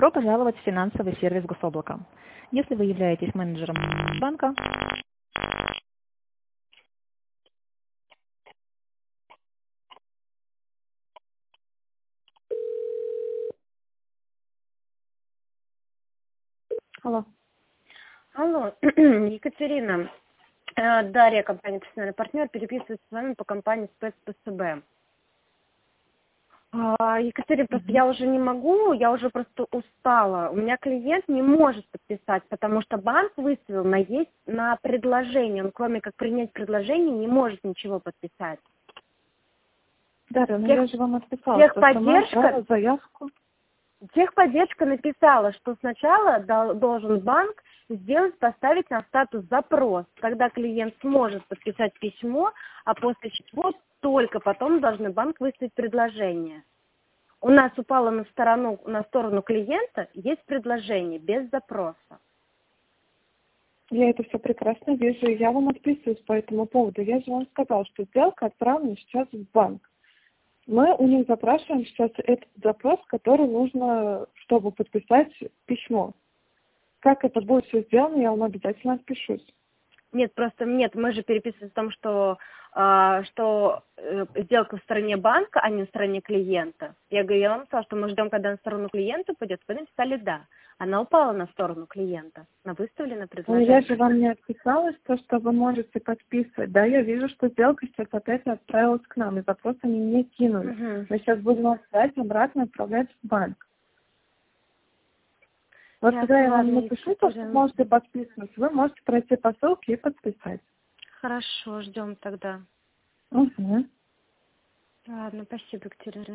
Добро пожаловать в финансовый сервис Гособлака. Если вы являетесь менеджером банка, Алло. Алло, Екатерина, Дарья, компания «Профессиональный партнер», переписываюсь с вами по компании спецпсб. Екатерина, просто я уже не могу, я уже просто устала. У меня клиент не может подписать, потому что банк выставил на предложение. Он, кроме как принять предложение, не может ничего подписать. Дарья, я же вам отписала, что сама отправила заявку. Техподдержка написала, что сначала должен банк поставить на статус запрос, когда клиент сможет подписать письмо, а после чего только потом должен банк выставить предложение. У нас упало на сторону клиента, есть предложение без запроса. Я это все прекрасно вижу, и я вам отписываюсь по этому поводу. Я же вам сказала, что сделка отправлена сейчас в банк. Мы у них запрашиваем сейчас этот запрос, который нужно, чтобы подписать письмо. Как это будет все сделано, я вам обязательно отпишусь. Нет, мы же переписываемся о том, что сделка в стороне банка, а не в стороне клиента. Я вам сказала, что мы ждем, когда на сторону клиента пойдет. Вы написали «да». Она упала на сторону клиента. Она выставлена предложение. Но я же вам не отписалась, что вы можете подписывать. Да, я вижу, что сделка сейчас опять отправилась к нам, и запрос они мне кинули. Угу. Мы сейчас будем отправлять обратно, отправлять в банк. Вот когда я вам напишу, то, что можете подписывать, вы можете пройти по ссылке и подписать. Хорошо, ждем тогда. Угу. Ладно, спасибо, Екатерина.